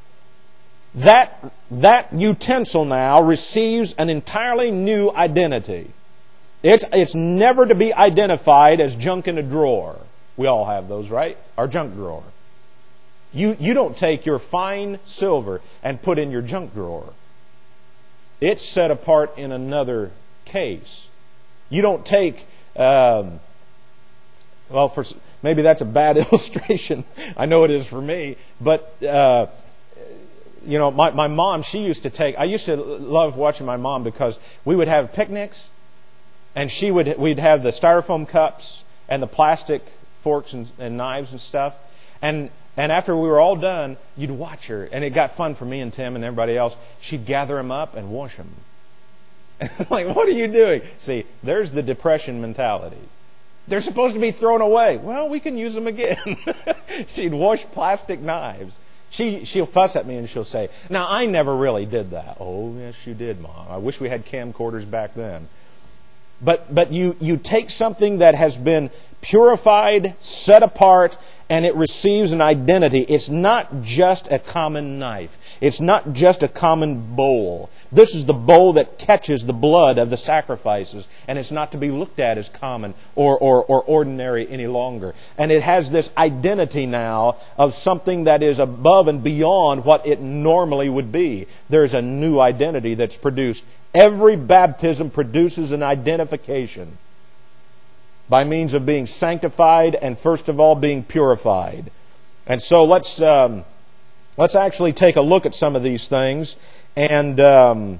that, that utensil now receives an entirely new identity. It's, it's never to be identified as junk in a drawer. We all have those, right? Our junk drawer. You, you don't take your fine silver and put in your junk drawer. It's set apart in another case. You don't take... Um, well, for... Maybe that's a bad illustration. I know it is for me. But, uh, you know, my, my mom, she used to take... I used to love watching my mom because we would have picnics, and she would we'd have the styrofoam cups and the plastic forks and, and knives and stuff. And and after we were all done, you'd watch her. And it got fun for me and Tim and everybody else. She'd gather them up and wash them. And I'm like, what are you doing? See, there's the depression mentality. They're supposed to be thrown away. Well, we can use them again. She'd wash plastic knives. She, she'll fuss at me and she'll say, now, I never really did that. Oh, yes, you did, Mom. I wish we had camcorders back then. But, but you, you take something that has been purified, set apart, and it receives an identity. It's not just a common knife. It's not just a common bowl. This is the bowl that catches the blood of the sacrifices, and it's not to be looked at as common or, or, or ordinary any longer. And it has this identity now of something that is above and beyond what it normally would be. There's a new identity that's produced. Every baptism produces an identification by means of being sanctified and, first of all, being purified. And so let's um, let's actually take a look at some of these things and um,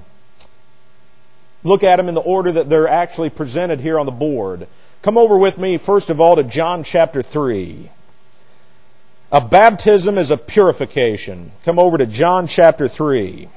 look at them in the order that they're actually presented here on the board. Come over with me, first of all, to John chapter three. A baptism is a purification. Come over to John chapter three.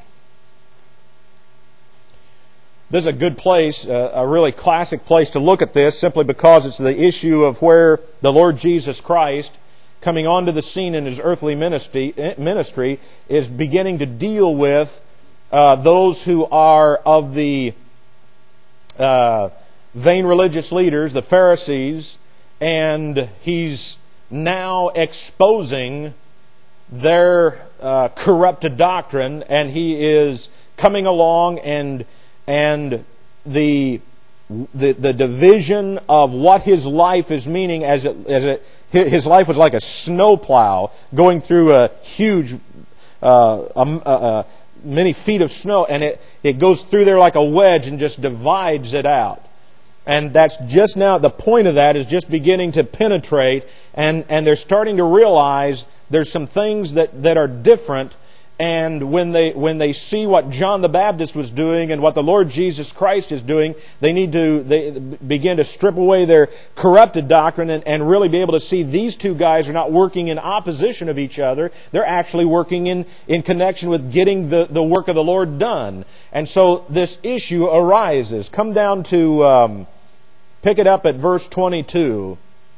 This is a good place, uh, a really classic place to look at this, simply because it's the issue of where the Lord Jesus Christ, coming onto the scene in His earthly ministry, ministry is beginning to deal with uh, those who are of the uh, vain religious leaders, the Pharisees, and He's now exposing their uh, corrupted doctrine, and He is coming along and And the, the the division of what his life is meaning, as it, as it, his life was like a snowplow going through a huge, uh, um, uh, uh, many feet of snow, and it, it goes through there like a wedge and just divides it out. And that's just now, the point of that is just beginning to penetrate, and, and they're starting to realize there's some things that, that are different. And when they when they see what John the Baptist was doing and what the Lord Jesus Christ is doing, they need to they begin to strip away their corrupted doctrine and, and really be able to see these two guys are not working in opposition of each other. They're actually working in, in connection with getting the, the work of the Lord done. And so this issue arises. Come down to, um, pick it up at verse twenty-two.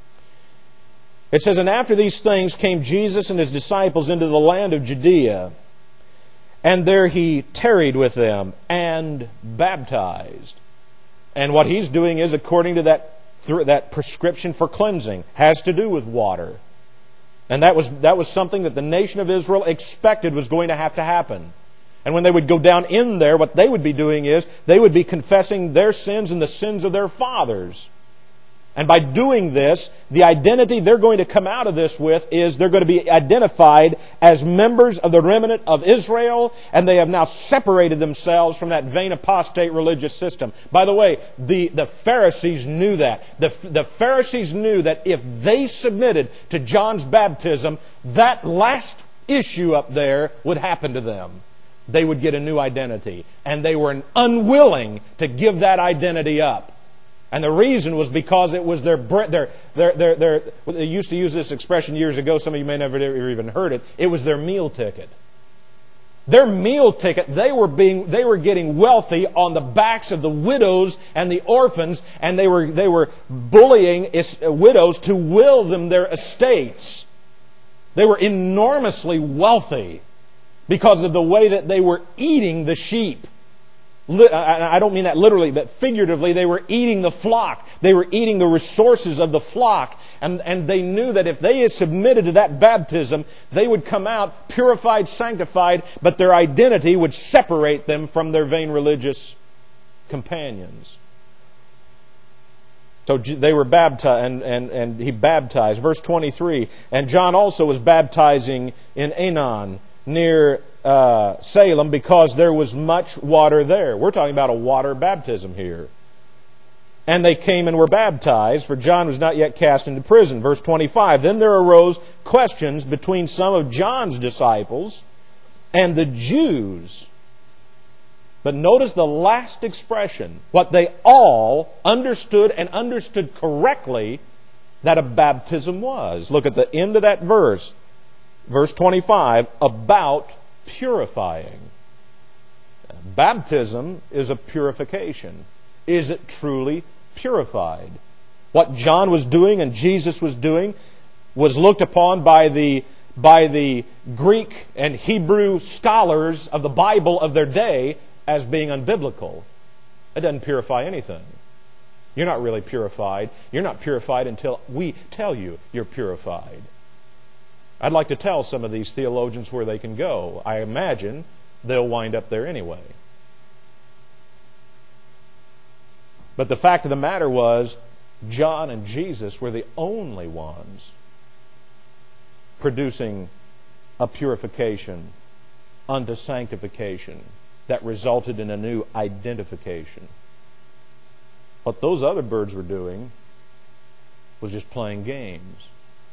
It says, "And after these things came Jesus and His disciples into the land of Judea. And there He tarried with them and baptized." And what He's doing is according to that that prescription for cleansing. Has to do with water. And that was that was something that the nation of Israel expected was going to have to happen. And when they would go down in there, what they would be doing is they would be confessing their sins and the sins of their fathers. And by doing this, the identity they're going to come out of this with is they're going to be identified as members of the remnant of Israel, and they have now separated themselves from that vain apostate religious system. By the way, the, the Pharisees knew that. The, the Pharisees knew that if they submitted to John's baptism, that last issue up there would happen to them. They would get a new identity. And they were unwilling to give that identity up. And the reason was because it was their, their, their, their, their, they used to use this expression years ago, some of you may never even heard it, it was their meal ticket. Their meal ticket, they were being, they were getting wealthy on the backs of the widows and the orphans, and they were, they were bullying widows to will them their estates. They were enormously wealthy because of the way that they were eating the sheep. I don't mean that literally, but figuratively, they were eating the flock. They were eating the resources of the flock. And, and they knew that if they had submitted to that baptism, they would come out purified, sanctified, but their identity would separate them from their vain religious companions. So they were baptized, and, and, and he baptized. Verse twenty-three, "And John also was baptizing in Aenon, near Uh, Salem, because there was much water there." We're talking about a water baptism here. "And they came and were baptized, for John was not yet cast into prison." Verse twenty-five, "Then there arose questions between some of John's disciples and the Jews." But notice the last expression. What they all understood and understood correctly that a baptism was. Look at the end of that verse. Verse twenty-five, "about purifying." Baptism is a purification. Is it truly purified? What John was doing and Jesus was doing was looked upon by the, by the Greek and Hebrew scholars of the Bible of their day as being unbiblical. It doesn't purify anything. You're not really purified. You're not purified until we tell you you're purified. I'd like to tell some of these theologians where they can go. I imagine they'll wind up there anyway. But the fact of the matter was, John and Jesus were the only ones producing a purification unto sanctification that resulted in a new identification. What those other birds were doing was just playing games.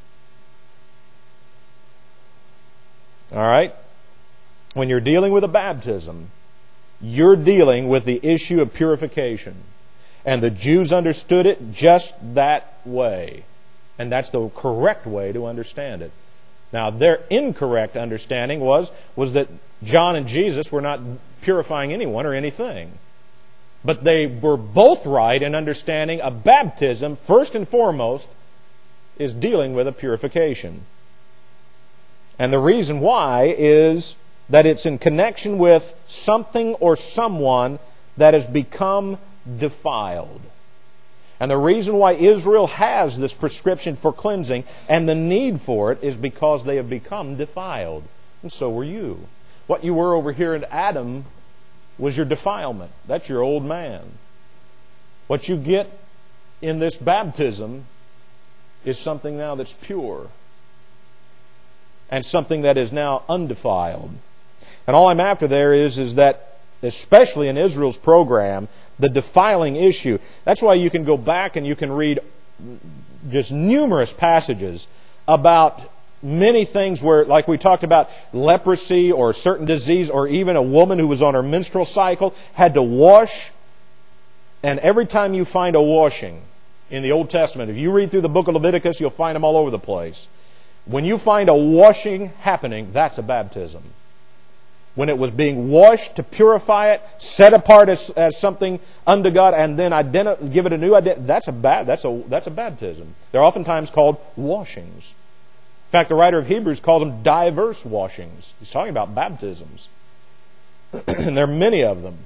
All right? When you're dealing with a baptism, you're dealing with the issue of purification. And the Jews understood it just that way. And that's the correct way to understand it. Now, their incorrect understanding was, was that John and Jesus were not purifying anyone or anything. But they were both right in understanding a baptism, first and foremost, is dealing with a purification. And the reason why is that it's in connection with something or someone that has become defiled. And the reason why Israel has this prescription for cleansing and the need for it is because they have become defiled. And so were you. What you were over here in Adam was your defilement. That's your old man. What you get in this baptism is something now that's pure. And something that is now undefiled. And all I'm after there is, is that, especially in Israel's program, the defiling issue. That's why you can go back and you can read just numerous passages about many things where, like we talked about, leprosy or certain disease, or even a woman who was on her menstrual cycle had to wash. And every time you find a washing in the Old Testament, if you read through the book of Leviticus, you'll find them all over the place. When you find a washing happening, that's a baptism. When it was being washed to purify it, set apart as, as something unto God, and then identi- give it a new identity, that's a, ba- that's, a, that's a baptism. They're oftentimes called washings. In fact, the writer of Hebrews calls them diverse washings. He's talking about baptisms. And there are many of them.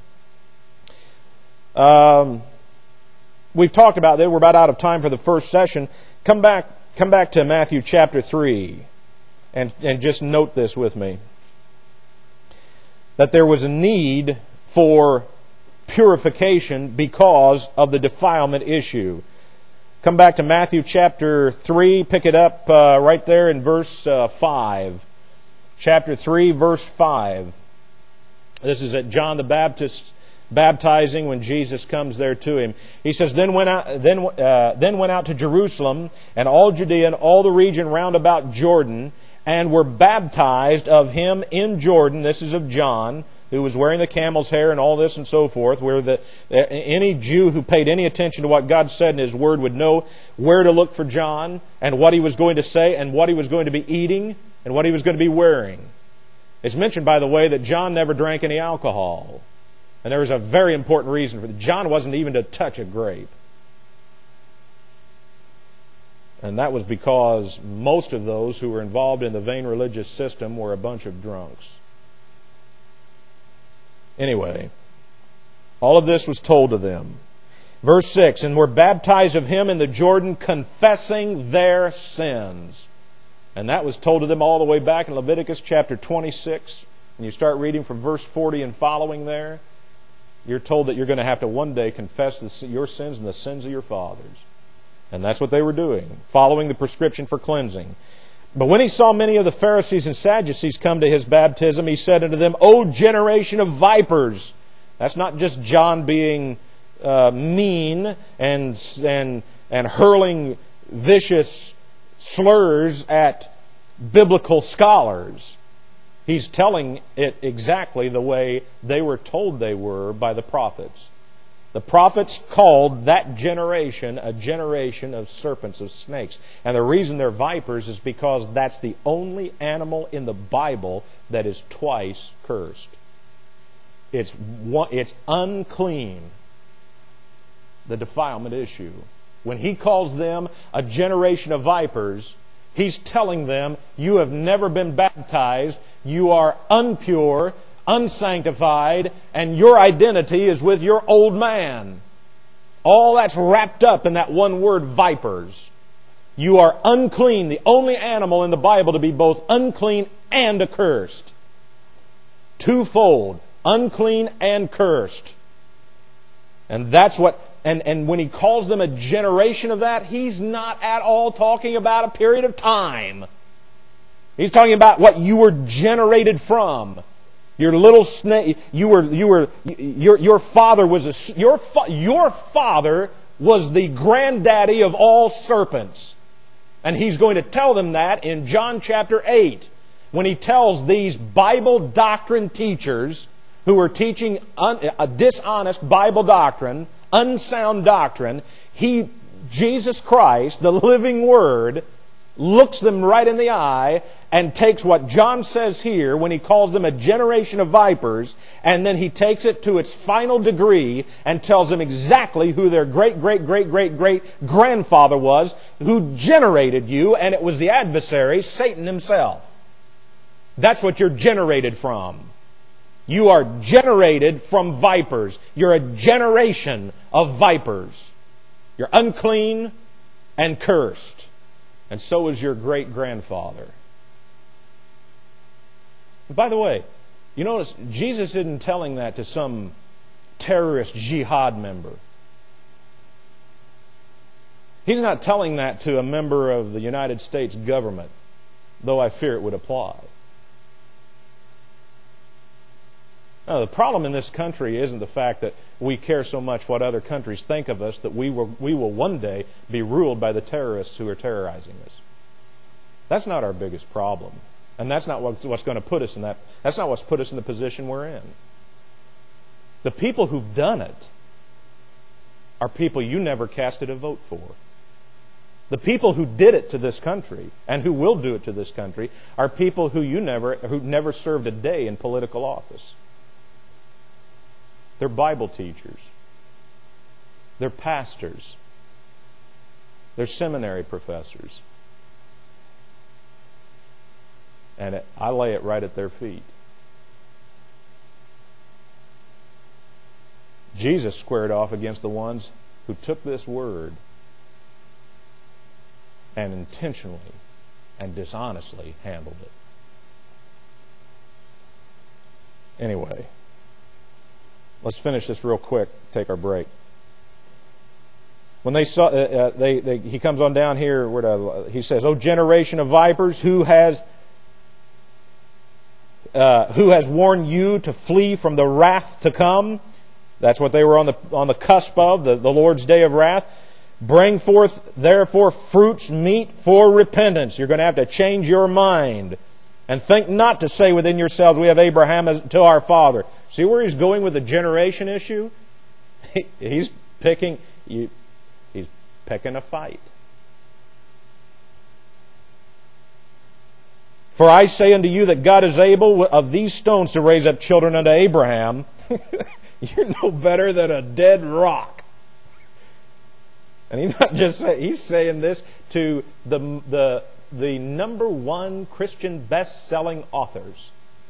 Um, we've talked about that. We're about out of time for the first session. Come back, come back to Matthew chapter three, and, and just note this with me. That there was a need for purification because of the defilement issue. Come back to Matthew chapter three, pick it up uh, right there in verse uh, five. Chapter three, verse five. This is at John the Baptist baptizing when Jesus comes there to him. He says, Then went out, then, uh, then went out to Jerusalem and all Judea and all the region round about Jordan, and were baptized of him in Jordan. This is of John, who was wearing the camel's hair and all this and so forth, where the, any Jew who paid any attention to what God said in His Word would know where to look for John and what he was going to say and what he was going to be eating and what he was going to be wearing. It's mentioned, by the way, that John never drank any alcohol. And there was a very important reason for that. John wasn't even to touch a grape. And that was because most of those who were involved in the vain religious system were a bunch of drunks. Anyway, all of this was told to them. Verse six, and were baptized of him in the Jordan, confessing their sins. And that was told to them all the way back in Leviticus chapter twenty-six. And you start reading from verse forty and following there, you're told that you're going to have to one day confess the, your sins and the sins of your fathers. And that's what they were doing, following the prescription for cleansing. But when he saw many of the Pharisees and Sadducees come to his baptism, he said unto them, O generation of vipers! That's not just John being uh, mean and, and, and hurling vicious slurs at biblical scholars. He's telling it exactly the way they were told they were by the prophets. The prophets called that generation a generation of serpents, of snakes. And the reason they're vipers is because that's the only animal in the Bible that is twice cursed. It's one, it's unclean. The defilement issue. When he calls them a generation of vipers, he's telling them, you have never been baptized, you are unpure, unsanctified, and your identity is with your old man. All that's wrapped up in that one word, vipers. You are unclean, the only animal in the Bible to be both unclean and accursed. Twofold, unclean and cursed. And that's what, and, and when he calls them a generation of that, he's not at all talking about a period of time. He's talking about what you were generated from. Your little snake, you were, you were, your, your father was a, your, your father was the granddaddy of all serpents. And he's going to tell them that in John chapter eight, when he tells these Bible doctrine teachers who are teaching un, a dishonest Bible doctrine, unsound doctrine, he, Jesus Christ, the living Word, looks them right in the eye and takes what John says here when he calls them a generation of vipers, and then he takes it to its final degree and tells them exactly who their great, great, great, great, great grandfather was who generated you, and it was the adversary, Satan himself. That's what you're generated from. You are generated from vipers. You're a generation of vipers. You're unclean and cursed. And so is your great-grandfather. By the way, you notice Jesus isn't telling that to some terrorist jihad member. He's not telling that to a member of the United States government, though I fear it would apply. Now, the problem in this country isn't the fact that we care so much what other countries think of us that we will, we will one day be ruled by the terrorists who are terrorizing us. That's not our biggest problem. And that's not what's, what's going to put us in that. That's not what's put us in the position we're in. The people who've done it are people you never casted a vote for. The people who did it to this country and who will do it to this country are people who you never who never served a day in political office. They're Bible teachers. They're pastors. They're seminary professors. And it, I lay it right at their feet. Jesus squared off against the ones who took this word and intentionally and dishonestly handled it. Anyway, let's finish this real quick. Take our break. When they saw, uh, uh, they, they, he comes on down here. Where to, he says, "O generation of vipers, who has uh, who has warned you to flee from the wrath to come?" That's what they were on the on the cusp of, the, the Lord's day of wrath. "Bring forth, therefore, fruits meet for repentance." You're going to have to change your mind. "And think not to say within yourselves, we have Abraham as to our father." See where he's going with the generation issue? He, he's picking you, he's picking a fight. "For I say unto you that God is able of these stones to raise up children unto Abraham." You're no better than a dead rock. And he's not just saying, he's saying this to the, the, the number one Christian best-selling authors.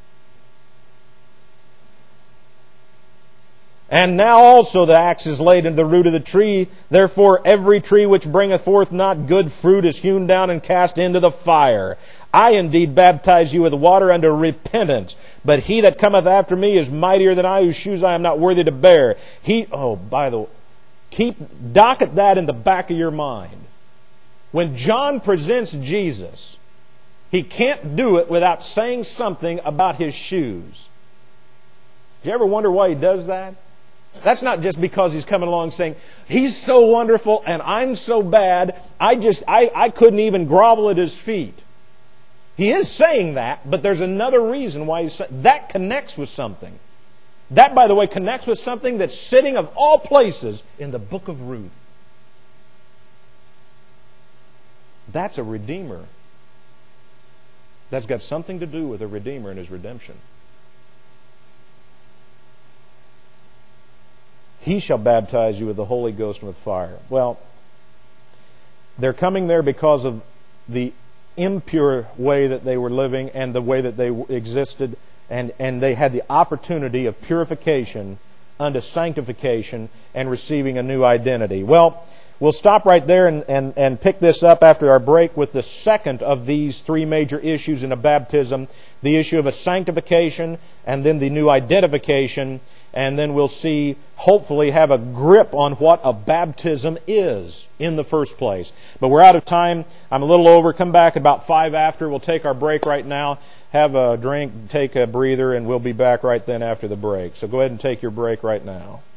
"And now also the axe is laid into the root of the tree. Therefore every tree which bringeth forth not good fruit is hewn down and cast into the fire. I indeed baptize you with water unto repentance. But he that cometh after me is mightier than I, whose shoes I am not worthy to bear. He, oh, by the way, keep, docket that in the back of your mind. When John presents Jesus, he can't do it without saying something about his shoes. Do you ever wonder why he does that? That's not just because he's coming along saying, he's so wonderful and I'm so bad, I just, I, I couldn't even grovel at his feet. He is saying that, but there's another reason why he's saying that. Connects with something. That, by the way, connects with something that's sitting of all places in the book of Ruth. That's a Redeemer. That's got something to do with a Redeemer and His redemption. "He shall baptize you with the Holy Ghost and with fire." Well, they're coming there because of the impure way that they were living and the way that they existed, and, and they had the opportunity of purification unto sanctification and receiving a new identity. Well, we'll stop right there and, and, and pick this up after our break with the second of these three major issues in a baptism, the issue of a sanctification and then the new identification. And then we'll see, hopefully, have a grip on what a baptism is in the first place. But we're out of time. I'm a little over. Come back about five after. We'll take our break right now, have a drink, take a breather, and we'll be back right then after the break. So go ahead and take your break right now.